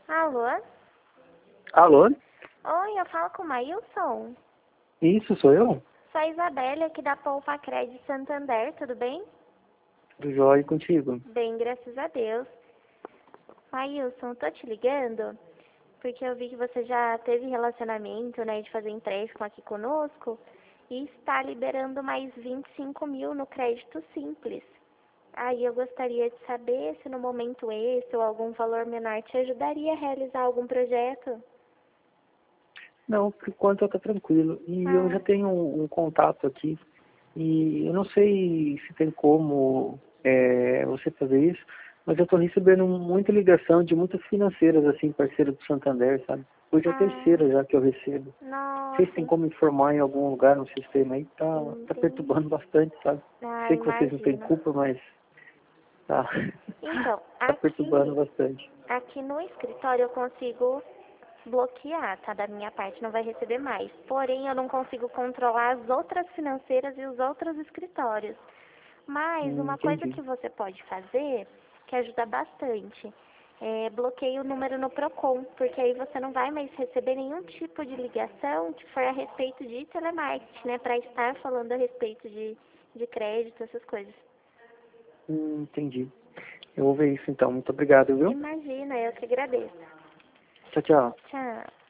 Alô? Alô? Oi, eu falo com o Maílson? Isso, sou eu? Sou a Isabelle aqui da Poupa Crédito Santander, tudo bem? Do Jóia contigo. Bem, graças a Deus. Maílson, tô te ligando porque eu vi que você já teve relacionamento, né, de fazer empréstimo aqui conosco e está liberando mais 25 mil no crédito simples. Aí eu gostaria de saber se no momento esse ou algum valor menor te ajudaria a realizar algum projeto. Não, por enquanto tá tranquilo. E eu Ah, já tenho um contato aqui. E eu não sei se tem como você fazer isso, mas eu tô recebendo muita ligação de muitas financeiras, assim, parceiras do Santander, sabe? Hoje é a ah, terceira já que eu recebo. Não sei se nossa, tem como informar em algum lugar no sistema aí, tá entendi. perturbando bastante, sabe? Ah, Sei que vocês não têm imagino. culpa, mas tá, Então, tá perturbando bastante. aqui no escritório eu consigo bloquear, tá? Da minha parte, não vai receber mais. Porém, eu não consigo controlar as outras financeiras e os outros escritórios. Mas uma coisa Entendi. que você pode fazer, que ajuda bastante, é bloqueie o número no Procon, porque aí você não vai mais receber nenhum tipo de ligação que for a respeito de telemarketing, né? Para estar falando a respeito de crédito, essas coisas. Entendi. Eu vou ver isso então. Muito obrigado, viu? Imagina, eu que agradeço. Tchau, tchau. Tchau.